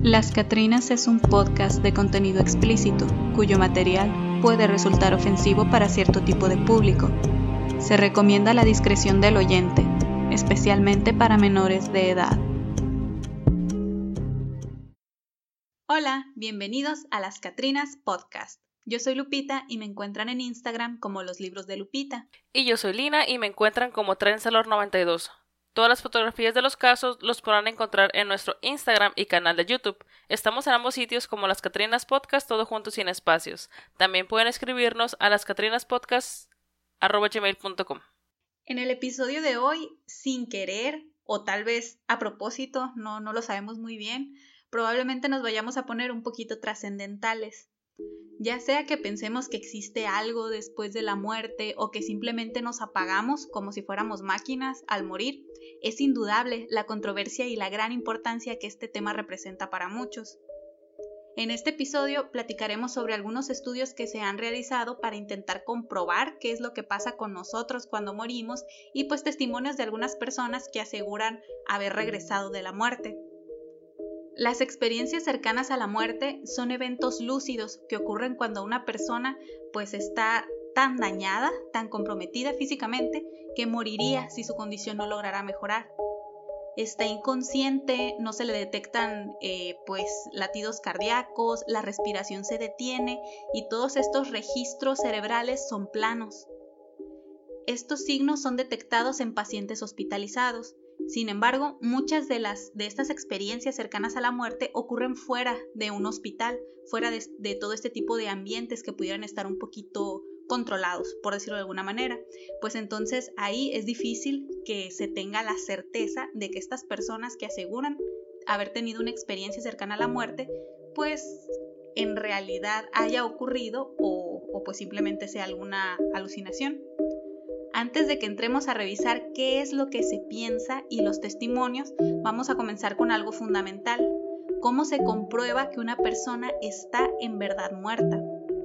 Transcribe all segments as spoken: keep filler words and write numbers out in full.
Las Catrinas es un podcast de contenido explícito, cuyo material puede resultar ofensivo para cierto tipo de público. Se recomienda la discreción del oyente, especialmente para menores de edad. Hola, bienvenidos a Las Catrinas Podcast. Yo soy Lupita y me encuentran en Instagram como Los Libros de Lupita. Y yo soy Lina y me encuentran como Trenzalor noventa y dos. Todas las fotografías de los casos los podrán encontrar en nuestro Instagram y canal de YouTube. Estamos en ambos sitios como Las Catrinas Podcast, todo juntos sin espacios. También pueden escribirnos a lascatrinaspodcast arroba gmail punto com. En el episodio de hoy, sin querer o tal vez a propósito, no, no lo sabemos muy bien, probablemente nos vayamos a poner un poquito trascendentales. Ya sea que pensemos que existe algo después de la muerte o que simplemente nos apagamos como si fuéramos máquinas al morir, es indudable la controversia y la gran importancia que este tema representa para muchos. En este episodio platicaremos sobre algunos estudios que se han realizado para intentar comprobar qué es lo que pasa con nosotros cuando morimos y pues testimonios de algunas personas que aseguran haber regresado de la muerte. Las experiencias cercanas a la muerte son eventos lúcidos que ocurren cuando una persona pues está tan dañada, tan comprometida físicamente, que moriría si su condición no lograra mejorar. Está inconsciente, no se le detectan eh, pues latidos cardíacos, la respiración se detiene y todos estos registros cerebrales son planos. Estos signos son detectados en pacientes hospitalizados. Sin embargo, muchas de, las, de estas experiencias cercanas a la muerte ocurren fuera de un hospital, fuera de, de todo este tipo de ambientes que pudieran estar un poquito controlados, por decirlo de alguna manera. Pues entonces ahí es difícil que se tenga la certeza de que estas personas que aseguran haber tenido una experiencia cercana a la muerte, pues en realidad haya ocurrido o, o pues simplemente sea alguna alucinación. Antes de que entremos a revisar qué es lo que se piensa y los testimonios, vamos a comenzar con algo fundamental. ¿Cómo se comprueba que una persona está en verdad muerta?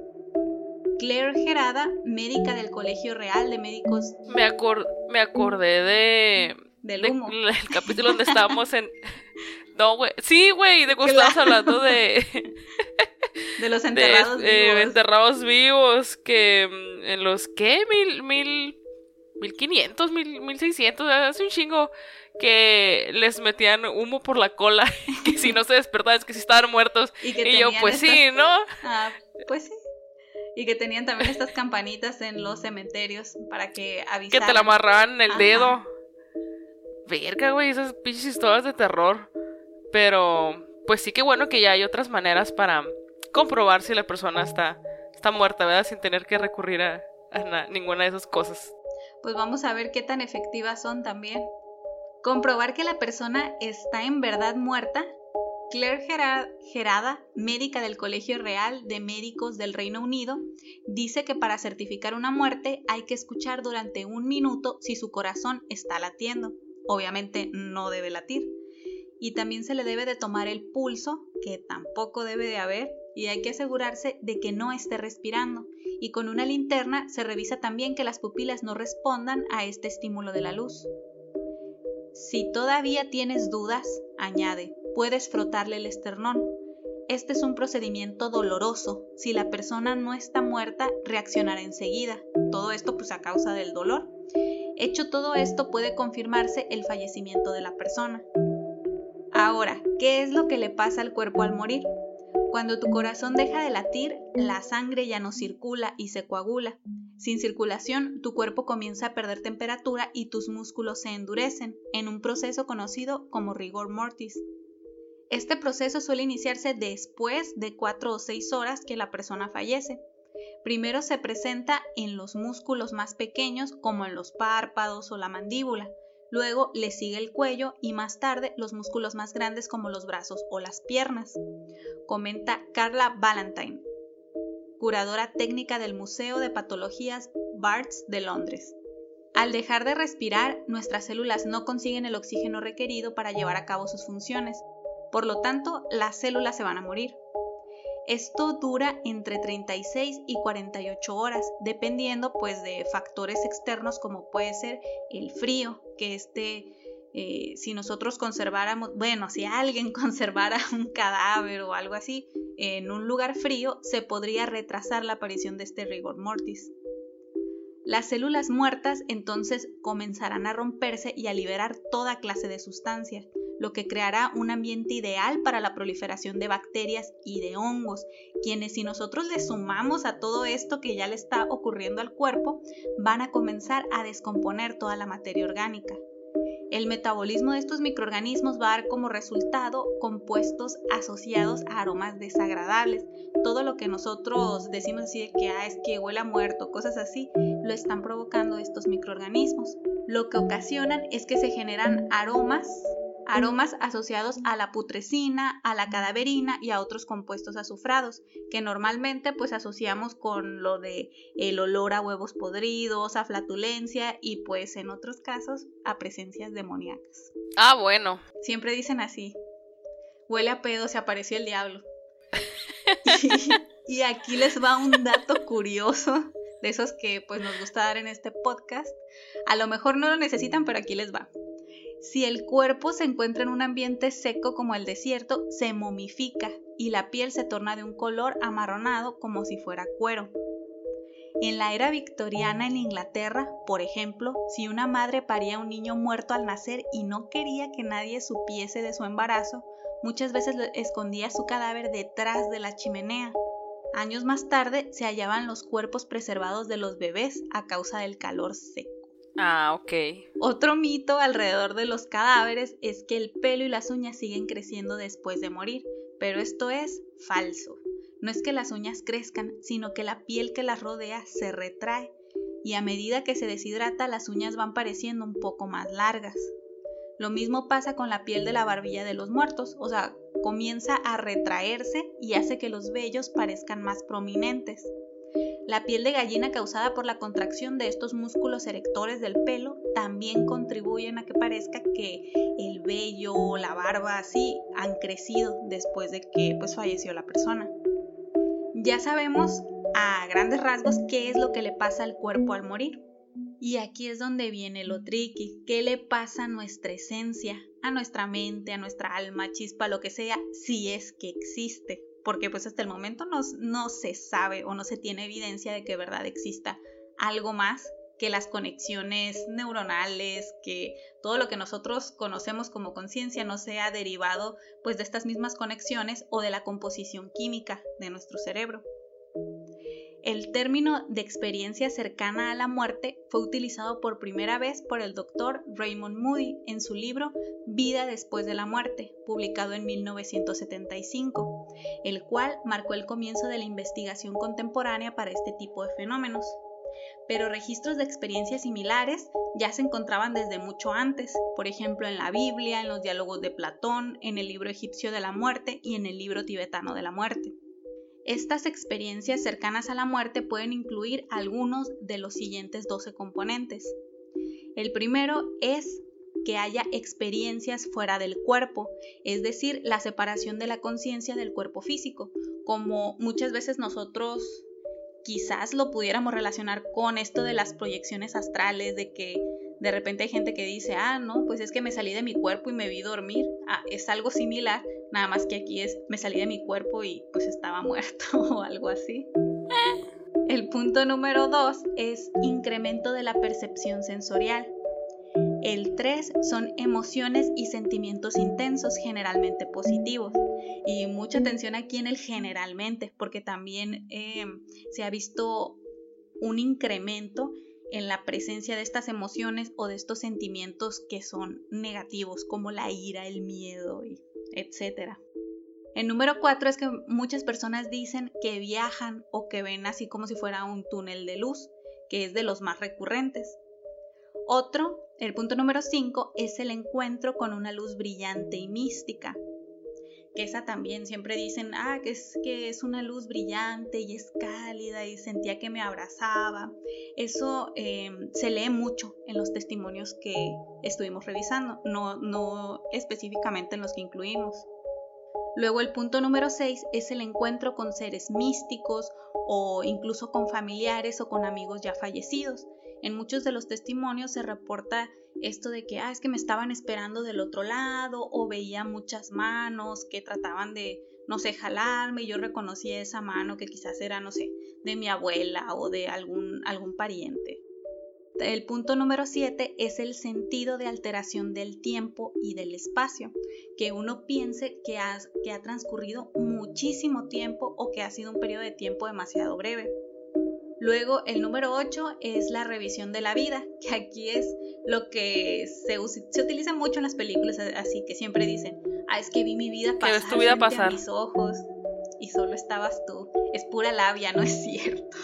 Claire Gerada, médica del Colegio Real de Médicos... Me, acor- me acordé de... Del de, humo. El capítulo donde estábamos en... No, güey. Sí, güey, de cuando estábamos hablando de... De los enterrados de, vivos. Eh, enterrados vivos, que en los, ¿qué? Mil... mil mil quinientos, mil, mil seiscientos, hace un chingo, que les metían humo por la cola, que si no se despertaban es que si estaban muertos, y, que y yo pues estas... sí, ¿no? Ah, pues sí, y que tenían también estas campanitas en los cementerios para que avisaran. Que te la amarraban en el Ajá. dedo. Verga, güey, esas pinches historias de terror. Pero, pues sí que bueno que ya hay otras maneras para comprobar si la persona está, está muerta, ¿verdad? Sin tener que recurrir a, a na- ninguna de esas cosas. Pues vamos a ver qué tan efectivas son también. Comprobar que la persona está en verdad muerta. Claire Gerada, médica del Colegio Real de Médicos del Reino Unido, dice que para certificar una muerte hay que escuchar durante un minuto si su corazón está latiendo. Obviamente no debe latir. Y también se le debe de tomar el pulso, que tampoco debe de haber, y hay que asegurarse de que no esté respirando. Y con una linterna se revisa también que las pupilas no respondan a este estímulo de la luz. Si todavía tienes dudas, añade, puedes frotarle el esternón. Este es un procedimiento doloroso. Si la persona no está muerta, reaccionará enseguida. Todo esto pues a causa del dolor. Hecho todo esto, puede confirmarse el fallecimiento de la persona. Ahora, ¿qué es lo que le pasa al cuerpo al morir? Cuando tu corazón deja de latir, la sangre ya no circula y se coagula. Sin circulación, tu cuerpo comienza a perder temperatura y tus músculos se endurecen, en un proceso conocido como rigor mortis. Este proceso suele iniciarse después de cuatro o seis horas que la persona fallece. Primero se presenta en los músculos más pequeños, como en los párpados o la mandíbula. Luego le sigue el cuello y más tarde los músculos más grandes como los brazos o las piernas. Comenta Carla Ballantyne, curadora técnica del Museo de Patologías Barts de Londres. Al dejar de respirar, nuestras células no consiguen el oxígeno requerido para llevar a cabo sus funciones. Por lo tanto, las células se van a morir. Esto dura entre treinta y seis y cuarenta y ocho horas, dependiendo pues de factores externos como puede ser el frío, que este eh, si nosotros conserváramos, bueno, si alguien conservara un cadáver o algo así en un lugar frío, se podría retrasar la aparición de este rigor mortis. Las células muertas entonces comenzarán a romperse y a liberar toda clase de sustancias, lo que creará un ambiente ideal para la proliferación de bacterias y de hongos, quienes, si nosotros le sumamos a todo esto que ya le está ocurriendo al cuerpo, van a comenzar a descomponer toda la materia orgánica. El metabolismo de estos microorganismos va a dar como resultado compuestos asociados a aromas desagradables. Todo lo que nosotros decimos así de que ah, es que huele a muerto, cosas así, lo están provocando estos microorganismos. Lo que ocasionan es que se generan aromas, aromas asociados a la putrescina, a la cadaverina y a otros compuestos azufrados, que normalmente pues asociamos con lo de el olor a huevos podridos, a flatulencia y pues en otros casos a presencias demoníacas. Ah, bueno. Siempre dicen así, huele a pedo, se apareció el diablo. y, y aquí les va un dato curioso, de esos que pues nos gusta dar en este podcast. A lo mejor no lo necesitan, pero aquí les va. Si el cuerpo se encuentra en un ambiente seco como el desierto, se momifica y la piel se torna de un color amarronado como si fuera cuero. En la era victoriana en Inglaterra, por ejemplo, si una madre paría a un niño muerto al nacer y no quería que nadie supiese de su embarazo, muchas veces escondía su cadáver detrás de la chimenea. Años más tarde se hallaban los cuerpos preservados de los bebés a causa del calor seco. Ah, ok. Otro mito alrededor de los cadáveres es que el pelo y las uñas siguen creciendo después de morir, pero esto es falso. No es que las uñas crezcan, sino que la piel que las rodea se retrae y a medida que se deshidrata las uñas van pareciendo un poco más largas. Lo mismo pasa con la piel de la barbilla de los muertos, o sea, comienza a retraerse y hace que los vellos parezcan más prominentes. La piel de gallina causada por la contracción de estos músculos erectores del pelo también contribuyen a que parezca que el vello o la barba así han crecido después de que pues, falleció la persona. Ya sabemos a grandes rasgos qué es lo que le pasa al cuerpo al morir. Y aquí es donde viene lo tricky. ¿Qué le pasa a nuestra esencia, a nuestra mente, a nuestra alma, chispa, lo que sea, si es que existe? Porque pues hasta el momento no, no se sabe o no se tiene evidencia de que de verdad exista algo más que las conexiones neuronales, que todo lo que nosotros conocemos como conciencia no sea derivado pues de estas mismas conexiones o de la composición química de nuestro cerebro. El término de experiencia cercana a la muerte fue utilizado por primera vez por el doctor Raymond Moody en su libro Vida después de la muerte, publicado en mil novecientos setenta y cinco, el cual marcó el comienzo de la investigación contemporánea para este tipo de fenómenos. Pero registros de experiencias similares ya se encontraban desde mucho antes, por ejemplo en la Biblia, en los diálogos de Platón, en el libro egipcio de la muerte y en el libro tibetano de la muerte. Estas experiencias cercanas a la muerte pueden incluir algunos de los siguientes doce componentes. El primero es que haya experiencias fuera del cuerpo, es decir, la separación de la conciencia del cuerpo físico, como muchas veces nosotros quizás lo pudiéramos relacionar con esto de las proyecciones astrales, de que de repente hay gente que dice, ah, no, pues es que me salí de mi cuerpo y me vi dormir. Ah, es algo similar, nada más que aquí es, me salí de mi cuerpo y pues estaba muerto o algo así. El punto número dos es incremento de la percepción sensorial. El tres son emociones y sentimientos intensos, generalmente positivos. Y mucha atención aquí en el generalmente, porque también eh, se ha visto un incremento en la presencia de estas emociones o de estos sentimientos que son negativos, como la ira, el miedo, etcétera. El número cuatro es que muchas personas dicen que viajan o que ven así como si fuera un túnel de luz, que es de los más recurrentes. Otro, el punto número cinco, es el encuentro con una luz brillante y mística. Que esa también siempre dicen, ah, que es, que es una luz brillante y es cálida y sentía que me abrazaba. Eso eh, se lee mucho en los testimonios que estuvimos revisando, no, no específicamente en los que incluimos. Luego el punto número seis es el encuentro con seres místicos o incluso con familiares o con amigos ya fallecidos. En muchos de los testimonios se reporta esto de que, ah, es que me estaban esperando del otro lado, o veía muchas manos que trataban de, no sé, jalarme, y yo reconocía esa mano que quizás era, no sé, de mi abuela o de algún, algún pariente. El punto número siete es el sentido de alteración del tiempo y del espacio, que uno piense que ha, que ha transcurrido muchísimo tiempo o que ha sido un periodo de tiempo demasiado breve. Luego, el número ocho es la revisión de la vida, que aquí es lo que se, se utiliza mucho en las películas, así que siempre dicen, ah, es que vi mi vida pasar tu vida frente pasar. a mis ojos y solo estabas tú. Es pura labia, no es cierto.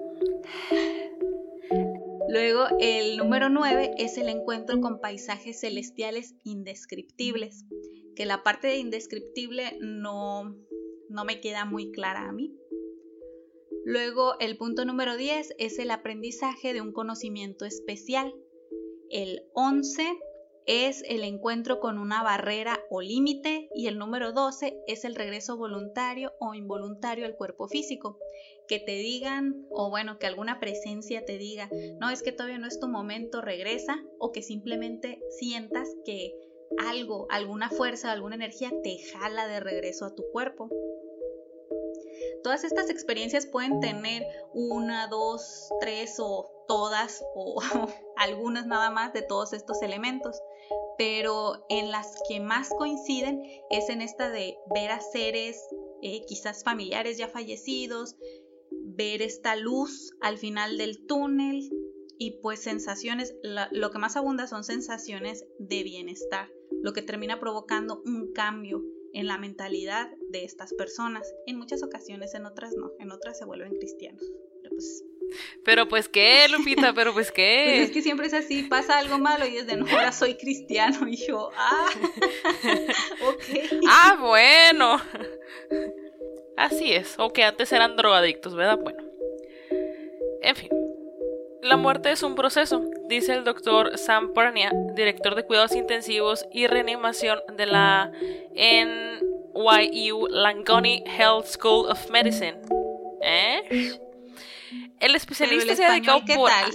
Luego, el número nueve es el encuentro con paisajes celestiales indescriptibles, que la parte de indescriptible no, no me queda muy clara a mí. Luego, el punto número diez es el aprendizaje de un conocimiento especial. El once es el encuentro con una barrera o límite, y el número doce es el regreso voluntario o involuntario al cuerpo físico. Que te digan, o bueno, que alguna presencia te diga, no, es que todavía no es tu momento, regresa, o que simplemente sientas que algo, alguna fuerza, alguna energía te jala de regreso a tu cuerpo. Todas estas experiencias pueden tener una, dos, tres o todas o algunas nada más de todos estos elementos, pero en las que más coinciden es en esta de ver a seres eh, quizás familiares ya fallecidos, ver esta luz al final del túnel y pues sensaciones, la, lo que más abunda son sensaciones de bienestar, lo que termina provocando un cambio en la mentalidad de estas personas. En muchas ocasiones, en otras no, en otras se vuelven cristianos. Pero pues, pero pues qué, Lupita, pero pues qué. Pues es que siempre es así, pasa algo malo y es de no, ahora soy cristiano. Y yo, ah, ok. Ah, bueno. Así es, o que antes eran drogadictos, ¿verdad? Bueno. En fin. La muerte es un proceso, dice el doctor Sam Pernia, director de cuidados intensivos y reanimación de la N Y U Langone Health School of Medicine. ¿Eh? El especialista el se ha dedicado ¿qué por... tal?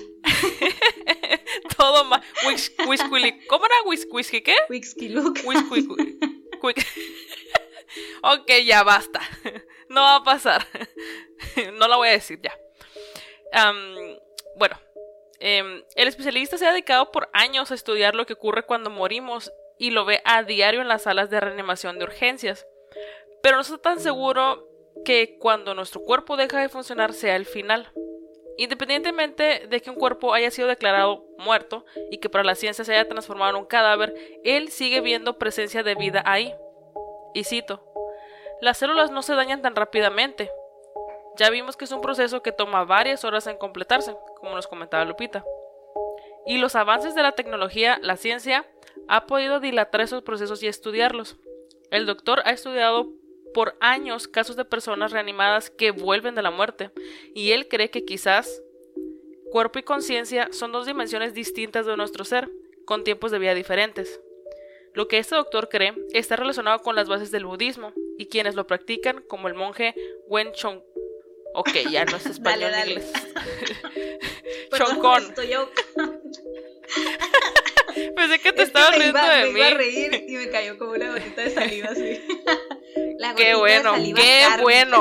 Todo más... ¿Cómo era? ¿Whisky qué? Whisky look. Whisky... Ok, ya basta. No va a pasar. No la voy a decir ya. Um, bueno, eh, el especialista se ha dedicado por años a estudiar lo que ocurre cuando morimos y lo ve a diario en las salas de reanimación de urgencias. Pero no está tan seguro que cuando nuestro cuerpo deja de funcionar sea el final. Independientemente de que un cuerpo haya sido declarado muerto y que para la ciencia se haya transformado en un cadáver, él sigue viendo presencia de vida ahí. Y cito, las células no se dañan tan rápidamente. Ya vimos que es un proceso que toma varias horas en completarse, como nos comentaba Lupita. Y los avances de la tecnología, la ciencia, ha podido dilatar esos procesos y estudiarlos. El doctor ha estudiado por años casos de personas reanimadas que vuelven de la muerte, y él cree que quizás cuerpo y conciencia son dos dimensiones distintas de nuestro ser, con tiempos de vida diferentes. Lo que este doctor cree está relacionado con las bases del budismo, y quienes lo practican, como el monje Wen Chong. Ok, ya no es español, dale, inglés. Chongkon. Pensé que te es estabas que riendo iba, de me mí. Iba a reír y me cayó como una gotita de saliva así. La Qué bueno, de saliva qué kármica. bueno.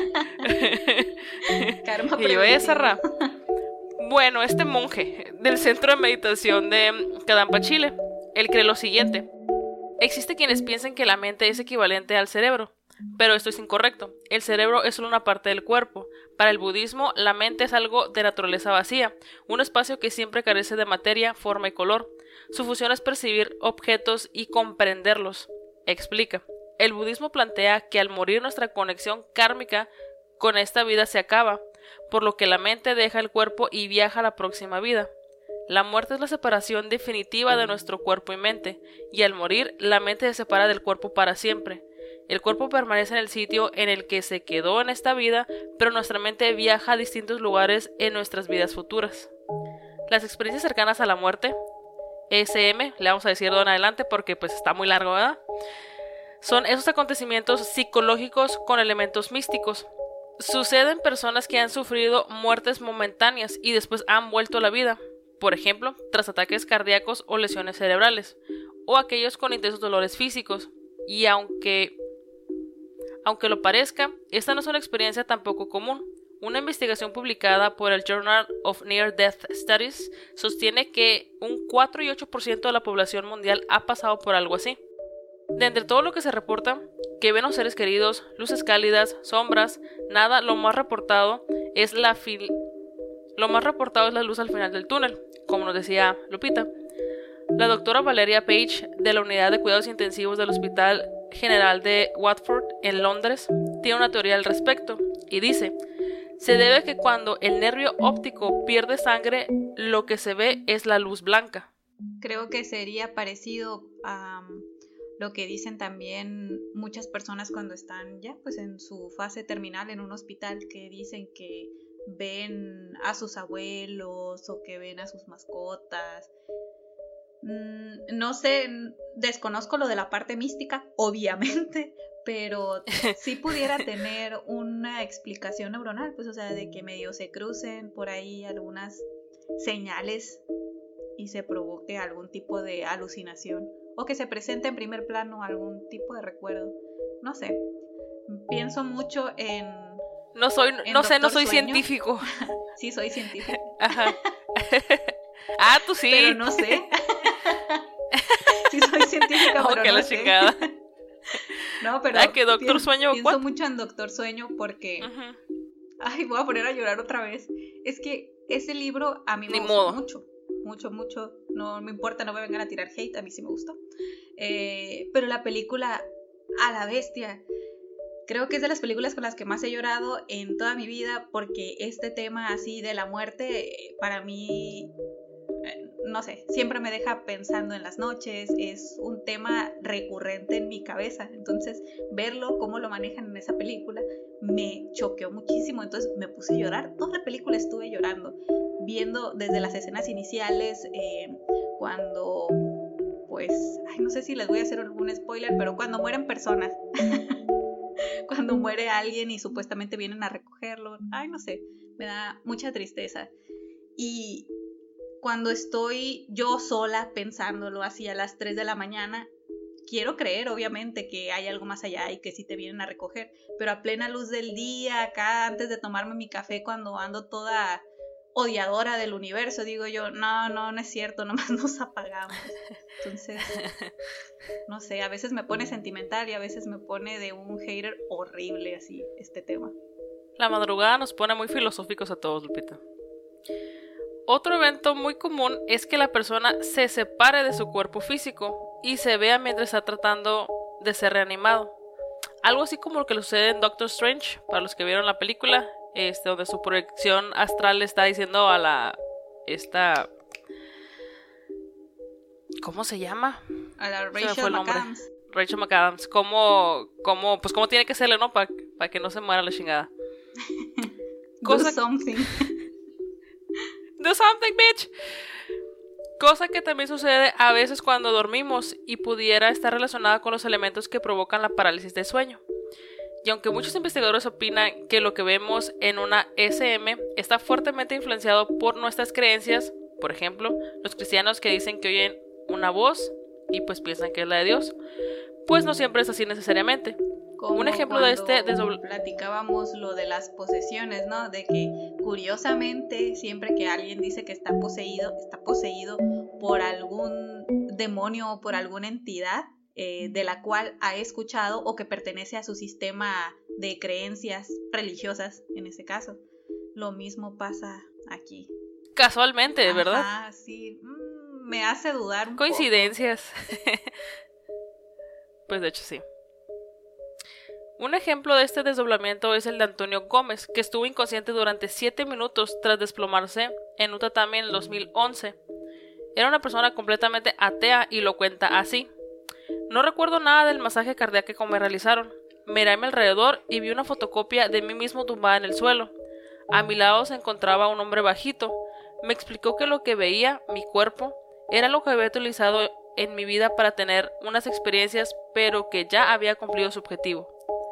Karma Y yo, esa ra. Bueno, este monje del centro de meditación de Kadampa, Chile, él cree lo siguiente. Existe quienes piensan que la mente es equivalente al cerebro, pero esto es incorrecto. El cerebro es solo una parte del cuerpo. Para el budismo, la mente es algo de naturaleza vacía, un espacio que siempre carece de materia, forma y color. Su función es percibir objetos y comprenderlos. Explica. El budismo plantea que al morir nuestra conexión kármica con esta vida se acaba, por lo que la mente deja el cuerpo y viaja a la próxima vida. La muerte es la separación definitiva de nuestro cuerpo y mente, y al morir, la mente se separa del cuerpo para siempre. El cuerpo permanece en el sitio en el que se quedó en esta vida, pero nuestra mente viaja a distintos lugares en nuestras vidas futuras. Las experiencias cercanas a la muerte, E S M, le vamos a decir de en adelante porque pues está muy largo, ¿verdad? Son esos acontecimientos psicológicos con elementos místicos. Suceden personas que han sufrido muertes momentáneas y después han vuelto a la vida. por ejemplo, tras ataques cardíacos o lesiones cerebrales, o aquellos con intensos dolores físicos. Y aunque, aunque lo parezca, esta no es una experiencia tampoco común. Una investigación publicada por el Journal of Near Death Studies sostiene que un cuatro y ocho por ciento de la población mundial ha pasado por algo así. De entre todo lo que se reporta, que ven a los seres queridos, luces cálidas, sombras, nada, lo más reportado es la fil- lo más reportado es la luz al final del túnel, como nos decía Lupita. La doctora Valeria Page, de la Unidad de Cuidados Intensivos del Hospital General de Watford, en Londres, tiene una teoría al respecto, y dice: se debe a que cuando el nervio óptico pierde sangre, lo que se ve es la luz blanca. Creo que sería parecido a um, lo que dicen también muchas personas cuando están ya pues en su fase terminal en un hospital, que dicen que ven a sus abuelos o que ven a sus mascotas. Mm, no sé, desconozco lo de la parte mística, obviamente, pero sí pudiera tener una explicación neuronal, pues o sea, de que medio se crucen por ahí algunas señales y se provoque algún tipo de alucinación, o que se presente en primer plano algún tipo de recuerdo. No sé, pienso mucho en... No soy, en no sé, no Doctor soy Sueño. científico. Sí, soy científico. Ajá. Ah, tú sí. Pero no sé. Sí soy científica, Oh, pero que no la sé. chingada. No, pero Ah, que Doctor pienso, Sueño, pienso ¿what? mucho en Doctor Sueño porque... Ujú. Ay, voy a poner a llorar otra vez. Es que ese libro a mí me Ni gustó modo. mucho. Mucho, mucho. No me importa, no me vengan a tirar hate, a mí sí me gustó. Eh, pero la película, a la bestia, creo que es de las películas con las que más he llorado en toda mi vida, porque este tema así de la muerte, eh, para mí, eh, no sé, siempre me deja pensando en las noches, es un tema recurrente en mi cabeza, entonces verlo, cómo lo manejan en esa película, me choqueó muchísimo, entonces me puse a llorar, toda la película estuve llorando, viendo desde las escenas iniciales, eh, cuando, pues, ay, no sé si les voy a hacer algún spoiler, pero cuando mueren personas, cuando muere alguien y supuestamente vienen a recogerlo, ay, no sé, me da mucha tristeza. Y cuando estoy yo sola pensándolo así a las tres de la mañana, quiero creer obviamente que hay algo más allá y que sí te vienen a recoger, pero a plena luz del día, acá antes de tomarme mi café, cuando ando toda odiadora del universo, digo yo, no, no, no es cierto, nomás nos apagamos. Entonces, no sé, a veces me pone sentimental y a veces me pone de un hater horrible así este tema. La madrugada nos pone muy filosóficos a todos, Lupita. Otro evento muy común es que la persona se separe de su cuerpo físico y se vea mientras está tratando de ser reanimado. Algo así como lo que le sucede en Doctor Strange, para los que vieron la película, este, donde su proyección astral le está diciendo a la... esta... ¿Cómo se llama? A la Se me fue Rachel el nombre. McAdams. Rachel McAdams. ¿Cómo, cómo, pues cómo tiene que serle, ¿no? Para pa que no se muera la chingada. Cosa... Do something. Do something, bitch. Cosa que también sucede a veces cuando dormimos y pudiera estar relacionada con los elementos que provocan la parálisis del sueño. Y aunque muchos investigadores opinan que lo que vemos en una S M está fuertemente influenciado por nuestras creencias, por ejemplo, los cristianos que dicen que oyen una voz y pues piensan que es la de Dios, pues no siempre es así necesariamente. Como un ejemplo de este desdobl... platicábamos lo de las posesiones, ¿no? De que curiosamente siempre que alguien dice que está poseído, está poseído por algún demonio o por alguna entidad eh, de la cual ha escuchado o que pertenece a su sistema de creencias religiosas, en ese caso. Lo mismo pasa aquí. Casualmente, ¿verdad? Ah, sí. Mm, me hace dudar un Coincidencias. Pues de hecho sí. Un ejemplo de este desdoblamiento es el de Antonio Gómez, que estuvo inconsciente durante siete minutos tras desplomarse en un tatami en el dos mil once. Era una persona completamente atea y lo cuenta así. No recuerdo nada del masaje cardíaco que me realizaron. Miré a mi alrededor y vi una fotocopia de mí mismo tumbada en el suelo. A mi lado se encontraba un hombre bajito. Me explicó que lo que veía, mi cuerpo, era lo que había utilizado en mi vida para tener unas experiencias, pero que ya había cumplido su objetivo.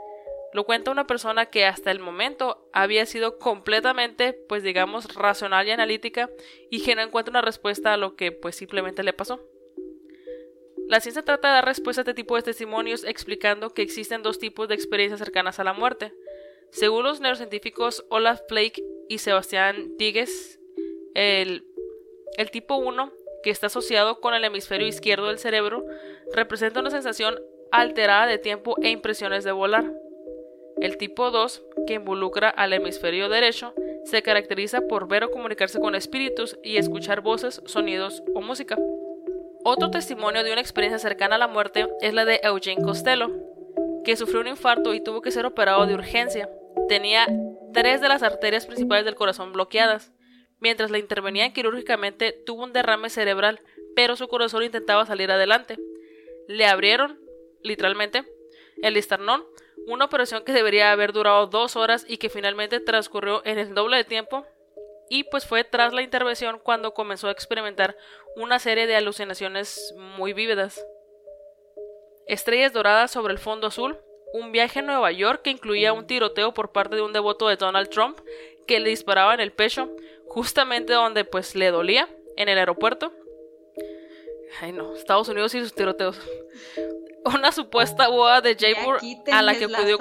Lo cuenta una persona que hasta el momento había sido completamente, pues digamos, racional y analítica y que no encuentra una respuesta a lo que pues simplemente le pasó. La ciencia trata de dar respuesta a este tipo de testimonios explicando que existen dos tipos de experiencias cercanas a la muerte. Según los neurocientíficos Olaf Blake y Sebastián Tigges, el, el tipo uno, que está asociado con el hemisferio izquierdo del cerebro, representa una sensación alterada de tiempo e impresiones de volar. El tipo dos, que involucra al hemisferio derecho, se caracteriza por ver o comunicarse con espíritus y escuchar voces, sonidos o música. Otro testimonio de una experiencia cercana a la muerte es la de Eugene Costello, que sufrió un infarto y tuvo que ser operado de urgencia. Tenía tres de las arterias principales del corazón bloqueadas. Mientras le intervenían quirúrgicamente, tuvo un derrame cerebral, pero su corazón intentaba salir adelante. Le abrieron, literalmente, el esternón, una operación que debería haber durado dos horas y que finalmente transcurrió en el doble de tiempo, y pues fue tras la intervención cuando comenzó a experimentar una serie de alucinaciones muy vívidas. Estrellas doradas sobre el fondo azul, un viaje a Nueva York que incluía un tiroteo por parte de un devoto de Donald Trump que le disparaba en el pecho, justamente donde pues le dolía, en el aeropuerto. Ay no, Estados Unidos y sus tiroteos. Una supuesta boda de Jaipur a la que acudió.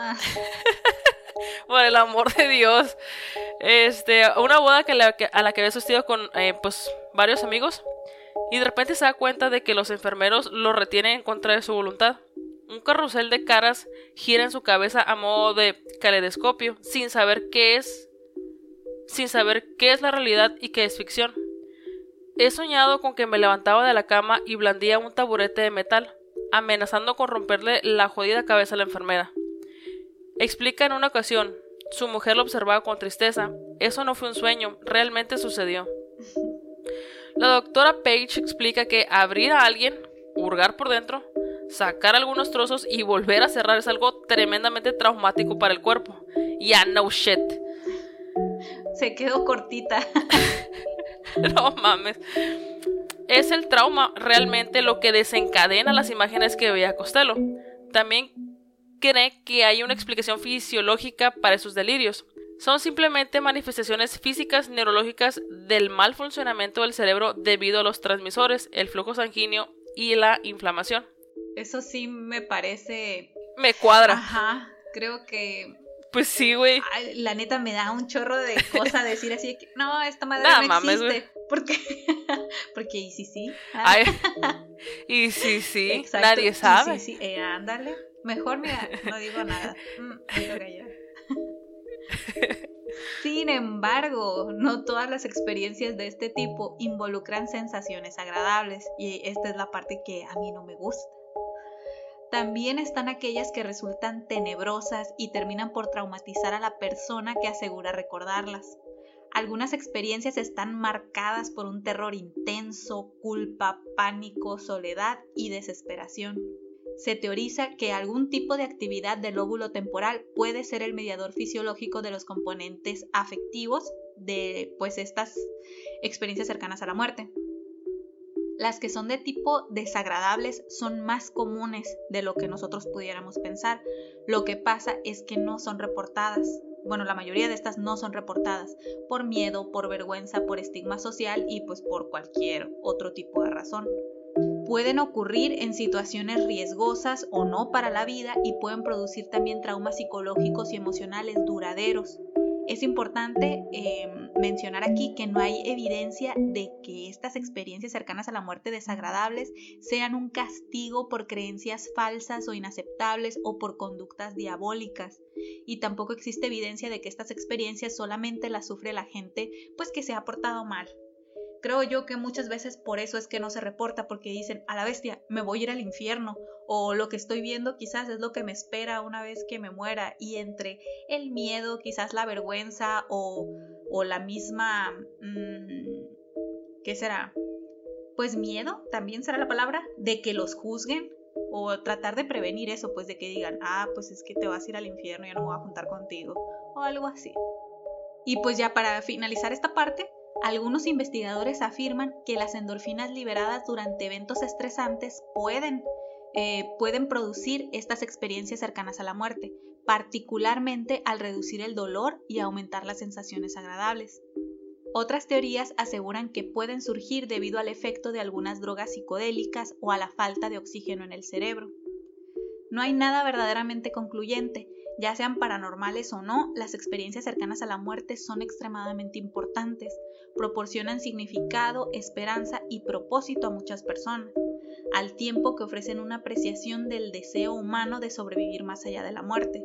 Por el amor de Dios. Este, una boda que la, que, a la que había asistido con eh, pues varios amigos. Y de repente se da cuenta de que los enfermeros lo retienen en contra de su voluntad. Un carrusel de caras gira en su cabeza a modo de caleidoscopio, sin saber qué es, sin saber qué es la realidad y qué es ficción. He soñado con que me levantaba de la cama y blandía un taburete de metal, amenazando con romperle la jodida cabeza a la enfermera. Explica en una ocasión, su mujer lo observaba con tristeza. Eso no fue un sueño, realmente sucedió. La doctora Page explica que abrir a alguien, hurgar por dentro, sacar algunos trozos y volver a cerrar es algo tremendamente traumático para el cuerpo. Ya, yeah, no shit. Se quedó cortita. No mames. Es el trauma realmente lo que desencadena las imágenes que veía Costello. También cree que hay una explicación fisiológica para esos delirios. Son simplemente manifestaciones físicas neurológicas del mal funcionamiento del cerebro debido a los transmisores, el flujo sanguíneo y la inflamación. Eso sí me parece... Me cuadra. Ajá, creo que... Pues sí, güey. La neta me da un chorro de cosa decir así que no, esta madre nah, no mames, existe. ¿Por qué? Porque y si sí. Ay, y si sí, exacto, nadie sabe. Y sí, sí, eh, ándale. Mejor mira, no digo nada. Mm, Sin embargo, no todas las experiencias de este tipo involucran sensaciones agradables, y esta es la parte que a mí no me gusta. También están aquellas que resultan tenebrosas y terminan por traumatizar a la persona que asegura recordarlas. Algunas experiencias están marcadas por un terror intenso, culpa, pánico, soledad y desesperación. Se teoriza que algún tipo de actividad del lóbulo temporal puede ser el mediador fisiológico de los componentes afectivos de pues, estas experiencias cercanas a la muerte. Las que son de tipo desagradables son más comunes de lo que nosotros pudiéramos pensar. Lo que pasa es que no son reportadas. Bueno, la mayoría de estas no son reportadas por miedo, por vergüenza, por estigma social y pues por cualquier otro tipo de razón. Pueden ocurrir en situaciones riesgosas o no para la vida y pueden producir también traumas psicológicos y emocionales duraderos. Es importante eh, mencionar aquí que no hay evidencia de que estas experiencias cercanas a la muerte desagradables sean un castigo por creencias falsas o inaceptables o por conductas diabólicas. Y tampoco existe evidencia de que estas experiencias solamente las sufre la gente pues que se ha portado mal. Creo yo que muchas veces por eso es que no se reporta, porque dicen, a la bestia, me voy a ir al infierno, o lo que estoy viendo quizás es lo que me espera una vez que me muera, y entre el miedo, quizás la vergüenza, o, o la misma, mmm, ¿qué será? Pues miedo, también será la palabra, de que los juzguen, o tratar de prevenir eso, pues de que digan, ah, pues es que te vas a ir al infierno, yo no me voy a juntar contigo, o algo así. Y pues ya para finalizar esta parte, algunos investigadores afirman que las endorfinas liberadas durante eventos estresantes pueden, eh, pueden producir estas experiencias cercanas a la muerte, particularmente al reducir el dolor y aumentar las sensaciones agradables. Otras teorías aseguran que pueden surgir debido al efecto de algunas drogas psicodélicas o a la falta de oxígeno en el cerebro. No hay nada verdaderamente concluyente, ya sean paranormales o no, las experiencias cercanas a la muerte son extremadamente importantes, proporcionan significado, esperanza y propósito a muchas personas, al tiempo que ofrecen una apreciación del deseo humano de sobrevivir más allá de la muerte.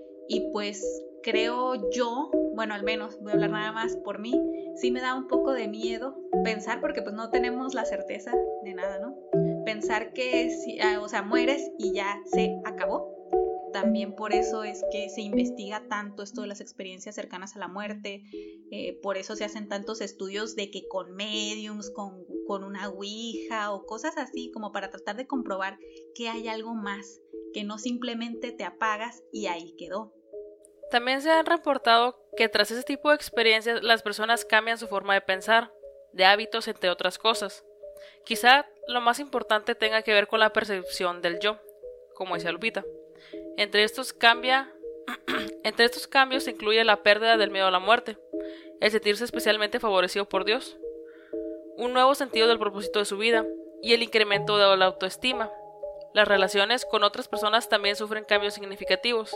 Y pues creo yo, bueno, al menos voy a hablar nada más por mí, sí me da un poco de miedo pensar, porque pues no tenemos la certeza de nada, ¿no? Pensar que, si, o sea, mueres y ya se acabó. También por eso es que se investiga tanto esto de las experiencias cercanas a la muerte, eh, por eso se hacen tantos estudios de que con mediums, con, con una ouija o cosas así, como para tratar de comprobar que hay algo más, que no simplemente te apagas y ahí quedó. También se han reportado que tras ese tipo de experiencias las personas cambian su forma de pensar, de hábitos, entre otras cosas. Quizá lo más importante tenga que ver con la percepción del yo, como decía Lupita. Entre estos, cambia, entre estos cambios se incluye la pérdida del miedo a la muerte, el sentirse especialmente favorecido por Dios, un nuevo sentido del propósito de su vida y el incremento de la autoestima. Las relaciones con otras personas también sufren cambios significativos.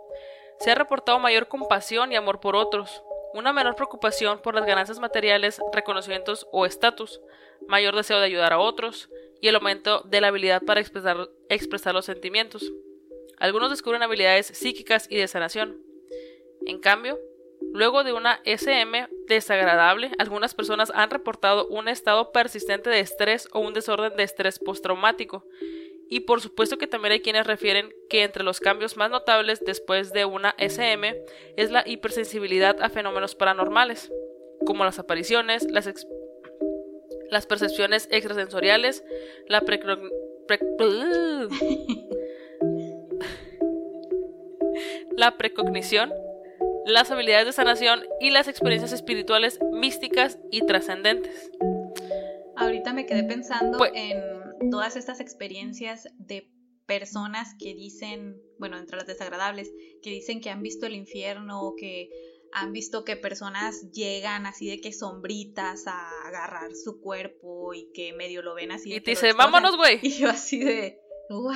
Se ha reportado mayor compasión y amor por otros, una menor preocupación por las ganancias materiales, reconocimientos o estatus, mayor deseo de ayudar a otros y el aumento de la habilidad para expresar, expresar los sentimientos. Algunos descubren habilidades psíquicas y de sanación. En cambio, luego de una S M desagradable, algunas personas han reportado un estado persistente de estrés o un desorden de estrés postraumático. Y por supuesto que también hay quienes refieren que entre los cambios más notables después de una S M es la hipersensibilidad a fenómenos paranormales, como las apariciones, las, ex- las percepciones extrasensoriales, la precognición, pre- la precognición, las habilidades de sanación y las experiencias espirituales místicas y trascendentes. Ahorita me quedé pensando pues, en todas estas experiencias de personas que dicen, bueno, entre las desagradables, que dicen que han visto el infierno, que han visto que personas llegan así de que sombritas a agarrar su cuerpo y que medio lo ven así. Y te dice, vámonos, güey. Y yo así de, ¿what?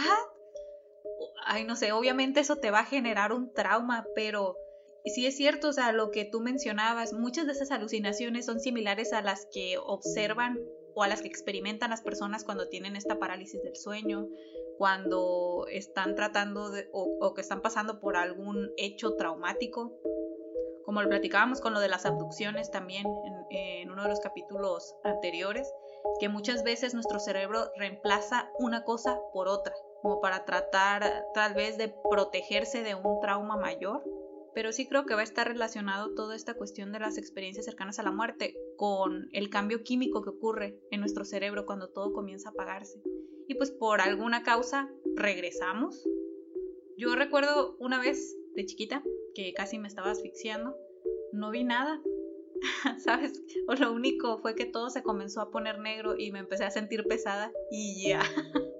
Ay, no sé, obviamente eso te va a generar un trauma, pero sí es cierto, o sea, lo que tú mencionabas, muchas de esas alucinaciones son similares a las que observan o a las que experimentan las personas cuando tienen esta parálisis del sueño, cuando están tratando de, o, o que están pasando por algún hecho traumático, como lo platicábamos con lo de las abducciones también en, en uno de los capítulos anteriores, que muchas veces nuestro cerebro reemplaza una cosa por otra, como para tratar tal vez de protegerse de un trauma mayor. Pero sí creo que va a estar relacionado toda esta cuestión de las experiencias cercanas a la muerte con el cambio químico que ocurre en nuestro cerebro cuando todo comienza a apagarse. Y pues por alguna causa regresamos. Yo recuerdo una vez de chiquita que casi me estaba asfixiando, no vi nada, ¿sabes? O lo único fue que todo se comenzó a poner negro y me empecé a sentir pesada y ya.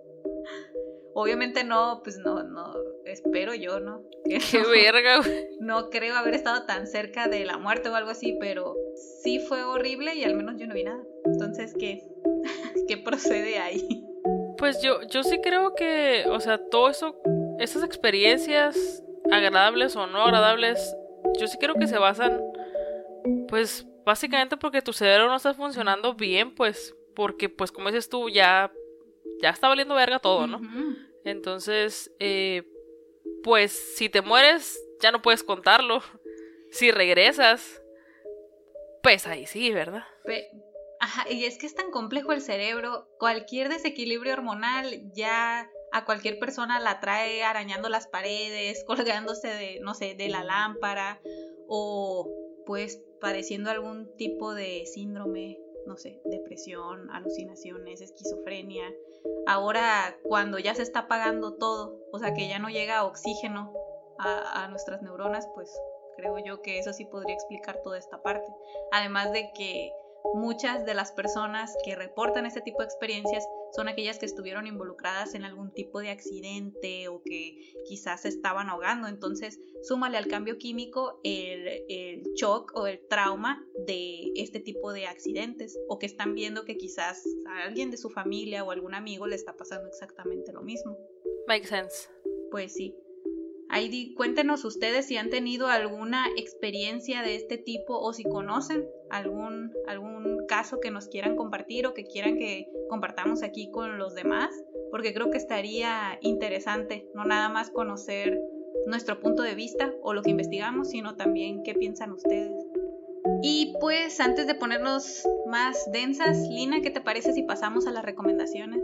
Obviamente no, pues no, no, espero yo, ¿no? Que ¡Qué no, verga, güey! No creo haber estado tan cerca de la muerte o algo así, pero sí fue horrible y al menos yo no vi nada. Entonces, ¿qué? ¿Qué procede ahí? Pues yo, yo sí creo que, o sea, todo eso, esas experiencias, agradables o no agradables, yo sí creo que se basan, pues, básicamente porque tu cerebro no está funcionando bien, pues, porque, pues, como dices tú, ya, ya está valiendo verga todo, ¿no? Uh-huh. Entonces, eh, pues, si te mueres, ya no puedes contarlo. Si regresas, pues ahí sí, ¿verdad? Pe- Ajá, y es que es tan complejo el cerebro, cualquier desequilibrio hormonal ya a cualquier persona la trae arañando las paredes, colgándose de, no sé, de la lámpara o pues padeciendo algún tipo de síndrome, no sé, depresión, alucinaciones, esquizofrenia. Ahora cuando ya se está apagando todo, o sea que ya no llega oxígeno a, a nuestras neuronas, pues creo yo que eso sí podría explicar toda esta parte. Además de que muchas de las personas que reportan este tipo de experiencias son aquellas que estuvieron involucradas en algún tipo de accidente o que quizás se estaban ahogando. Entonces, súmale al cambio químico el, el shock o el trauma de este tipo de accidentes, o que están viendo que quizás a alguien de su familia o algún amigo le está pasando exactamente lo mismo. Makes sense. Pues sí. Ahí di, cuéntenos ustedes si han tenido alguna experiencia de este tipo o si conocen algún, algún caso que nos quieran compartir o que quieran que compartamos aquí con los demás, porque creo que estaría interesante no nada más conocer nuestro punto de vista o lo que investigamos, sino también qué piensan ustedes. Y pues antes de ponernos más densas, Lina, ¿qué te parece si pasamos a las recomendaciones?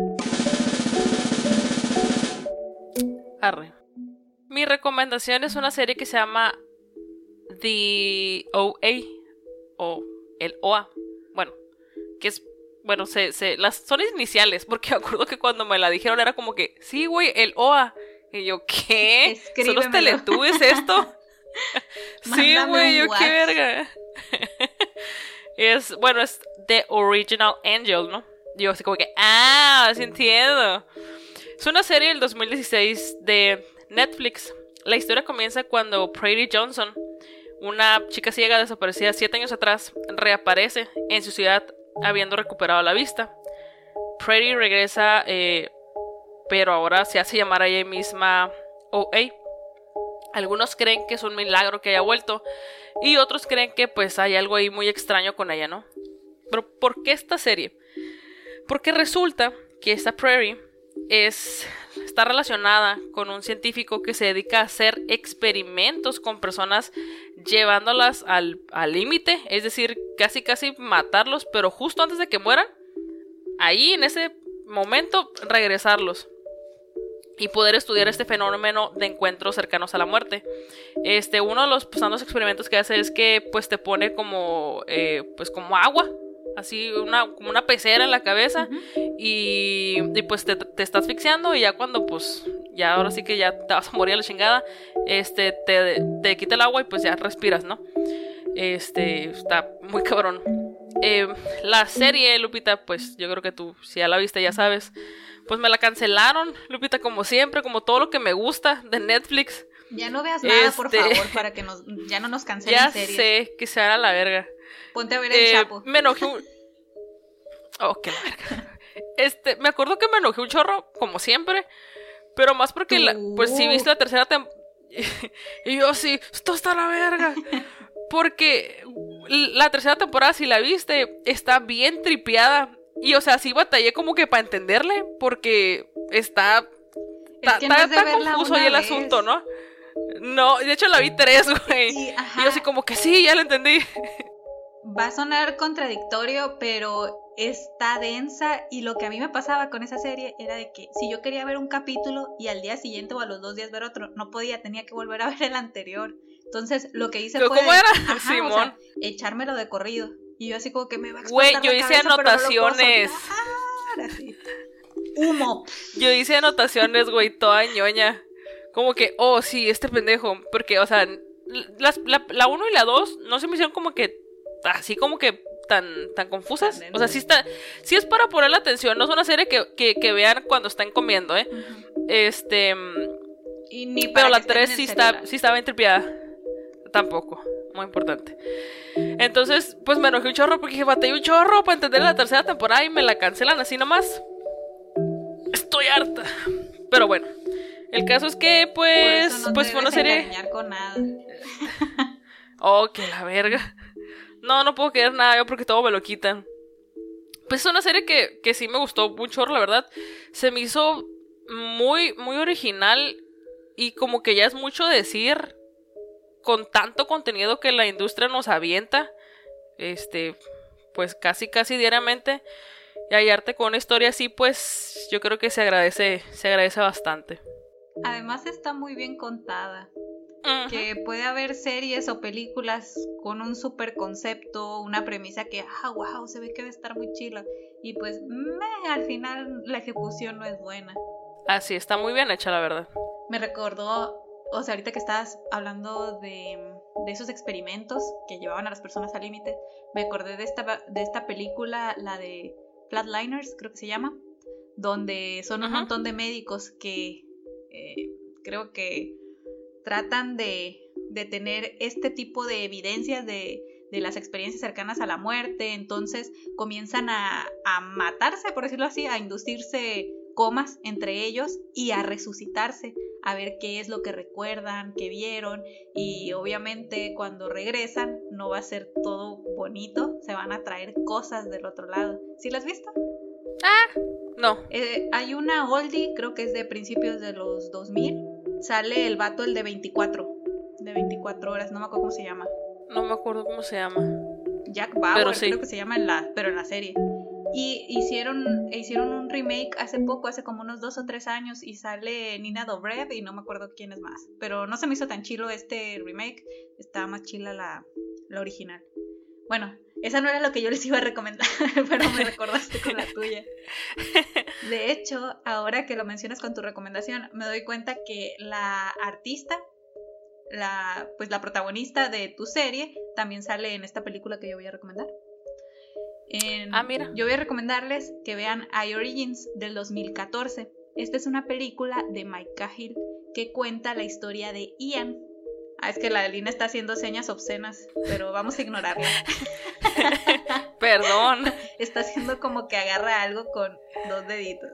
Arre. Mi recomendación es una serie que se llama The O A o el O A. Bueno, que es, bueno, se, se, las son iniciales, porque me acuerdo que cuando me la dijeron era como que, sí, güey, el O A. Y yo, ¿qué? ¿Son los Teletubbies esto? Sí, güey, yo, qué verga. Es, bueno, es The Original Angel, ¿no? Yo así como que, ah, sí entiendo. Es una serie del dos mil dieciséis de Netflix. La historia comienza cuando Prairie Johnson, una chica ciega desaparecida siete años atrás, reaparece en su ciudad habiendo recuperado la vista. Prairie regresa, eh, pero ahora se hace llamar a ella misma O A. Algunos creen que es un milagro que haya vuelto y otros creen que pues hay algo ahí muy extraño con ella, ¿no? Pero ¿por qué esta serie? Porque resulta que esta Prairie es, está relacionada con un científico que se dedica a hacer experimentos con personas llevándolas al límite, es decir, casi casi matarlos, pero justo antes de que mueran, ahí en ese momento regresarlos y poder estudiar este fenómeno de encuentros cercanos a la muerte. Este, uno de los pues, los experimentos que hace es que pues te pone como eh, pues como agua, así una, como una pecera en la cabeza, uh-huh. y, y pues te, te está asfixiando, y ya cuando pues ya ahora sí que ya te vas a morir a la chingada, este, te, te quita el agua y pues ya respiras, ¿no? Este, está muy cabrón. Eh, la serie, Lupita, pues yo creo que tú, si ya la viste, ya sabes, pues me la cancelaron, Lupita, como siempre, como todo lo que me gusta de Netflix. Ya no veas nada, este... por favor, para que nos, ya no nos cancelen ya series. Ya sé, que se haga la verga. Ponte a ver el eh, Chapo. Me enojé un... Oh, qué la verga. Este, me acuerdo que me enojé un chorro, como siempre, pero más porque, la, pues sí viste la tercera temporada, y yo sí, esto está a la verga. Porque la tercera temporada, si la viste, está bien tripeada. Y, o sea, sí batallé como que para entenderle, porque está... Está es que no confuso ahí el vez. asunto, ¿no? No, de hecho la vi tres, güey. Sí, y yo así como que sí, ya lo entendí. Va a sonar contradictorio, pero está densa. Y lo que a mí me pasaba con esa serie era de que si yo quería ver un capítulo y al día siguiente o a los dos días ver otro, no podía, tenía que volver a ver el anterior. Entonces lo que hice ¿Pero fue... ¿Cómo era? Ajá, Simón. O sea, echármelo de corrido. Y yo así como que me va a explotar Güey, yo la hice cabeza, anotaciones. Pero no así. Humo. Yo hice anotaciones, güey, toda ñoña. Como que, oh, sí, este pendejo. Porque, o sea, las, la, la uno y la dos no se me hicieron como que, así como que tan, tan confusas. O sea, sí está, sí es para poner la atención. No es una serie que, que, que vean cuando están comiendo, ¿eh? Uh-huh. Este... Y ni pero la tres sí está, sí estaba entripiada. Tampoco, muy importante. Entonces, pues me enojé un chorro porque dije, batallé un chorro para entender la tercera temporada y me la cancelan así nomás. Estoy harta. Pero bueno, el caso es que pues no pues fue una serie con nada. Oh, que la verga. No, no puedo querer nada yo porque todo me lo quitan. Pues es una serie que, que sí me gustó un chorro, la verdad. Se me hizo muy, muy original y como que ya es mucho decir con tanto contenido que la industria nos avienta, este, pues casi casi diariamente, y hallarte con una historia así, pues yo creo que se agradece, se agradece bastante. Además está muy bien contada, uh-huh. que puede haber series o películas con un super concepto, una premisa que, ah, wow, se ve que va a estar muy chila, y pues meh, al final la ejecución no es buena. Así, está muy bien hecha, la verdad. Me recordó, o sea, ahorita que estabas hablando de, de esos experimentos que llevaban a las personas al límite, me acordé de esta, de esta película, la de Flatliners, creo que se llama, donde son un uh-huh. montón de médicos que eh, creo que tratan de, de tener este tipo de evidencias de, de las experiencias cercanas a la muerte. Entonces comienzan a, a matarse, por decirlo así, a inducirse comas entre ellos y a resucitarse, a ver qué es lo que recuerdan, qué vieron, y obviamente cuando regresan no va a ser todo bonito, se van a traer cosas del otro lado. ¿Sí las has visto? Ah, no. Eh, hay una oldie, creo que es de principios de los dos mil, sale el vato, el de veinticuatro, de veinticuatro horas, no me acuerdo cómo se llama. No me acuerdo cómo se llama. Jack Bauer, sí. Creo que se llama en la, pero en la serie. Y hicieron, hicieron un remake hace poco, hace como unos dos o tres años, y sale Nina Dobrev y no me acuerdo quién es más. Pero no se me hizo tan chilo este remake, estaba más chila la, la original. Bueno, esa no era lo que yo les iba a recomendar, pero me recordaste con la tuya. De hecho, ahora que lo mencionas con tu recomendación, me doy cuenta que la artista, la, pues la protagonista de tu serie, también sale en esta película que yo voy a recomendar. En, ah, mira. Yo voy a recomendarles que vean iOrigins del dos mil catorce. Esta es una película de Mike Cahill que cuenta la historia de Ian. Ah, es que la Lina está haciendo señas obscenas, pero vamos a ignorarla. Perdón. Está haciendo como que agarra algo con dos deditos.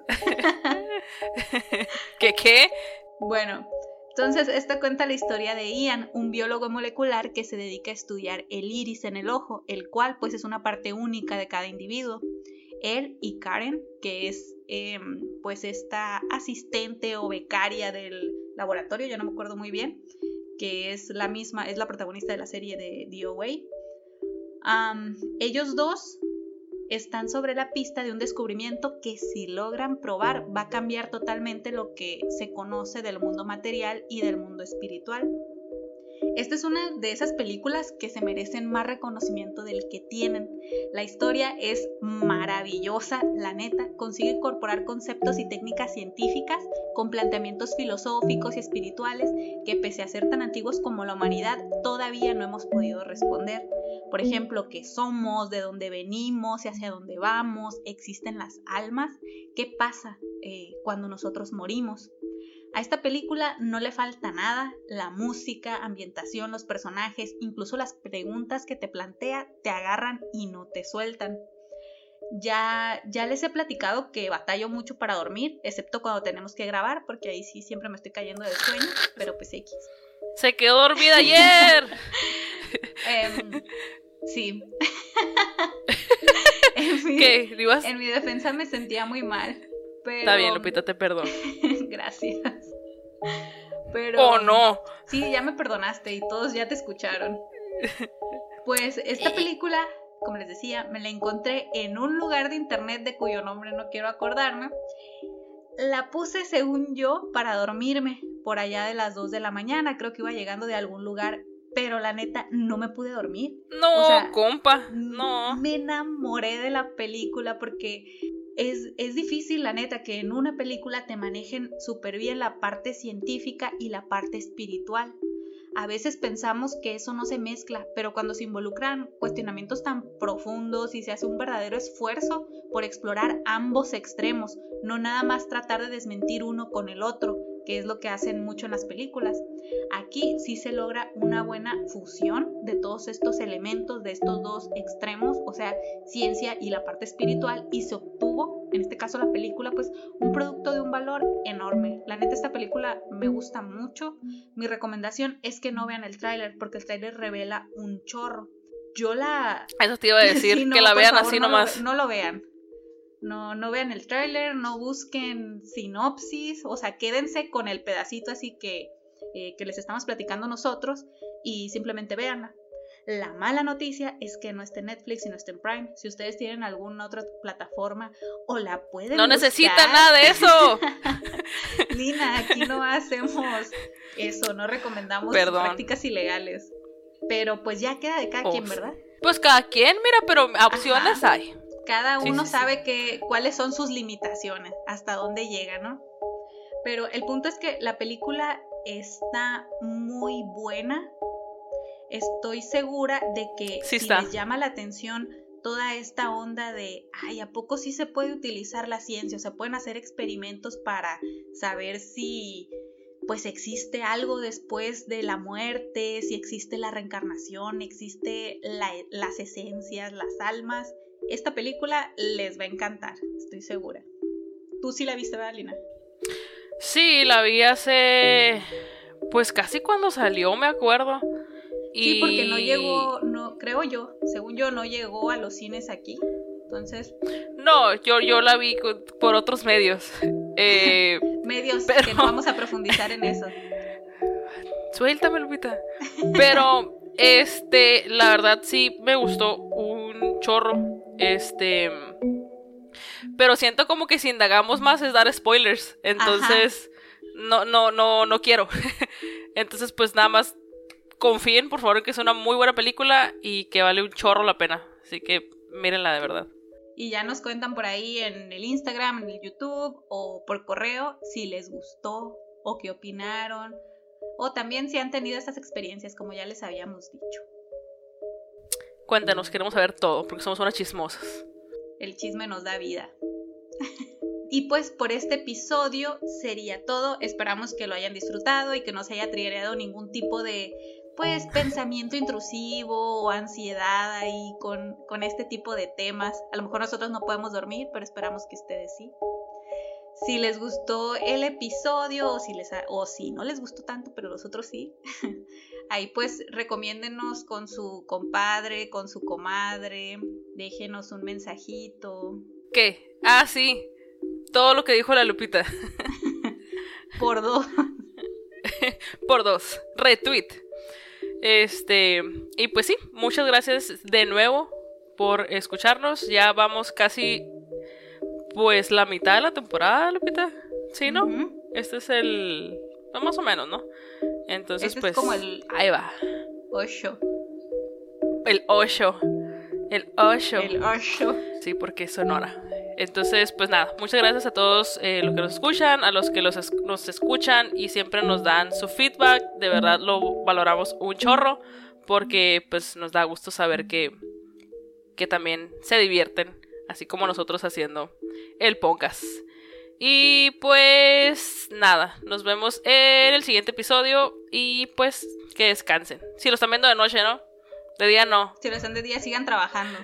¿Qué qué? Bueno, entonces esta cuenta la historia de Ian, un biólogo molecular que se dedica a estudiar el iris en el ojo, el cual pues es una parte única de cada individuo. Él y Karen, que es eh, pues esta asistente o becaria del laboratorio, yo no me acuerdo muy bien, que es la misma, es la protagonista de la serie de D O A. Um, ellos dos están sobre la pista de un descubrimiento que, si logran probar, va a cambiar totalmente lo que se conoce del mundo material y del mundo espiritual. Esta es una de esas películas que se merecen más reconocimiento del que tienen. La historia es maravillosa, la neta, consigue incorporar conceptos y técnicas científicas con planteamientos filosóficos y espirituales que, pese a ser tan antiguos como la humanidad, todavía no hemos podido responder. Por ejemplo, ¿qué somos? ¿De dónde venimos? ¿Y hacia dónde vamos? ¿Existen las almas? ¿Qué pasa eh, cuando nosotros morimos? A esta película no le falta nada, la música, ambientación, los personajes, incluso las preguntas que te plantea te agarran y no te sueltan. Ya, ya les he platicado que batallo mucho para dormir, excepto cuando tenemos que grabar, porque ahí sí siempre me estoy cayendo de sueño, pero pues X. ¡Se quedó dormida ayer! um, sí. en, mi, ¿Qué? ¿Ibas? En mi defensa me sentía muy mal. Pero... Está bien, Lupita, te perdono. Gracias. Pero... ¡Oh, no! Sí, ya me perdonaste y todos ya te escucharon. Pues esta película, como les decía, me la encontré en un lugar de internet de cuyo nombre no quiero acordarme. La puse, según yo, para dormirme por allá de las dos de la mañana. Creo que iba llegando de algún lugar, pero la neta no me pude dormir. No, o sea, compa, no. Me enamoré de la película porque... Es, es difícil, la neta, que en una película te manejen súper bien la parte científica y la parte espiritual. A veces pensamos que eso no se mezcla, pero cuando se involucran cuestionamientos tan profundos y se hace un verdadero esfuerzo por explorar ambos extremos, no nada más tratar de desmentir uno con el otro, que es lo que hacen mucho en las películas. Aquí sí se logra una buena fusión de todos estos elementos, de estos dos extremos, o sea, ciencia y la parte espiritual, y se obtuvo, en este caso la película, pues un producto de un valor enorme. La neta, esta película me gusta mucho. Mi recomendación es que no vean el tráiler, porque el tráiler revela un chorro. Yo la... Eso te iba a decir, sí, no, que la vean favor, así no nomás. Lo, no lo vean. No, no vean el tráiler, no busquen sinopsis, o sea, quédense con el pedacito así que, eh, que les estamos platicando nosotros y simplemente véanla. La mala noticia es que no está en Netflix y no está en Prime. Si ustedes tienen alguna otra plataforma o la pueden No buscar, necesitan nada de eso. Lina, aquí no hacemos eso, no recomendamos Perdón. prácticas ilegales. Pero pues ya queda de cada Uf. quien, ¿verdad? Pues cada quien, mira, pero opciones Ajá. hay. Cada uno sí, sí, sabe sí. que, cuáles son sus limitaciones, hasta dónde llega, ¿no? Pero el punto es que la película está muy buena. estoy segura de que sí si está. les llama la atención toda esta onda de, ay, ¿a poco sí se puede utilizar la ciencia? O sea, pueden hacer experimentos para saber si, pues, existe algo después de la muerte, si existe la reencarnación, existe la, las esencias, las almas. Esta película les va a encantar, estoy segura. ¿Tú sí la viste, ¿verdad, Lina? Sí, la vi hace, pues casi cuando salió, me acuerdo. Sí, y... porque no llegó, no, creo yo, según yo, no llegó a los cines aquí. Entonces... No, yo, yo la vi por otros medios. Eh, medios, pero... que no vamos a profundizar en eso. Suéltame, Lupita. Pero, este, la verdad sí me gustó un chorro. Este... Pero siento como que si indagamos más es dar spoilers. Entonces, ajá, no, no, no, no quiero. Entonces, pues nada más confíen, por favor, en que es una muy buena película y que vale un chorro la pena. Así que mírenla de verdad. Y ya nos cuentan por ahí en el Instagram, en el YouTube o por correo si les gustó o qué opinaron. O también si han tenido estas experiencias, como ya les habíamos dicho. Cuéntanos, queremos saber todo, porque somos unas chismosas. El chisme nos da vida. Y pues por este episodio sería todo. Esperamos que lo hayan disfrutado y que no se haya triggerado ningún tipo de, pues, pensamiento intrusivo o ansiedad ahí con, con este tipo de temas. A lo mejor nosotros no podemos dormir, pero esperamos que ustedes sí. Si les gustó el episodio o si, les ha, o si no les gustó tanto, pero los otros sí, ahí pues recomiéndenos con su compadre, con su comadre, déjenos un mensajito. ¿Qué? Ah, sí, todo lo que dijo la Lupita. Por dos. Por dos, retweet. Este, y pues sí, muchas gracias de nuevo por escucharnos. Ya vamos casi... Pues la mitad de la temporada, Lupita. ¿Sí, no? Uh-huh. Este es el... No, más o menos, ¿no? Entonces, este pues... es como el... Ahí va. Ocho. El ocho. El ocho. El ocho. Sí, porque es Sonora. Entonces, pues nada. Muchas gracias a todos eh, los que nos escuchan, a los que los es- nos escuchan y siempre nos dan su feedback. De verdad lo valoramos un chorro porque pues nos da gusto saber que, que también se divierten. Así como nosotros haciendo el podcast. Y pues nada, nos vemos en el siguiente episodio. Y pues que descansen. Si lo están viendo de noche, ¿no? De día no. Si lo están de día, sigan trabajando.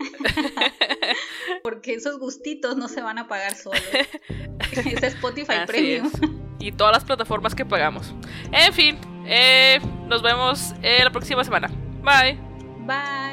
Porque esos gustitos no se van a pagar solos. Es Spotify Así Premium. es. Y todas las plataformas que pagamos. En fin, eh, nos vemos eh, la próxima semana. Bye. Bye.